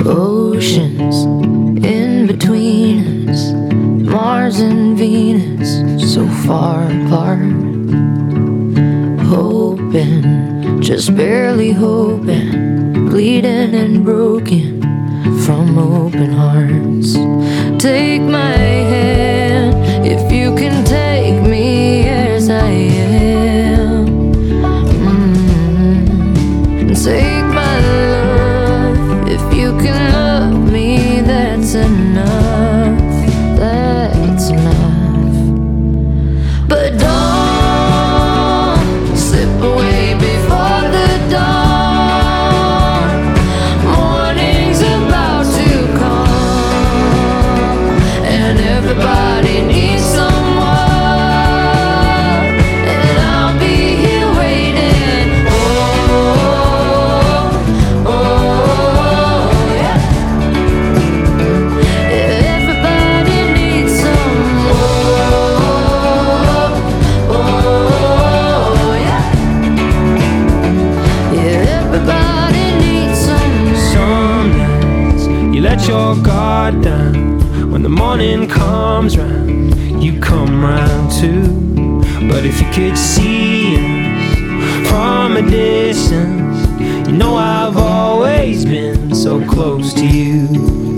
Oceans in between us, Mars and Venus so far apart. Hoping, just barely hoping, bleeding and broken from open hearts. Take my hand if you can take me as I am. And take my love if you can love me. That's enough. That's enough. But don't slip away before the dawn. Morning's about to come, and everybody needs someone, and I'll be here waiting. Oh, yeah. Everybody needs someone. Oh, yeah. Yeah, everybody needs someone. Some nights you let your guard down. When the morning comes round, you come round too. But if you could see us from a distance, you know I've always been so close to you.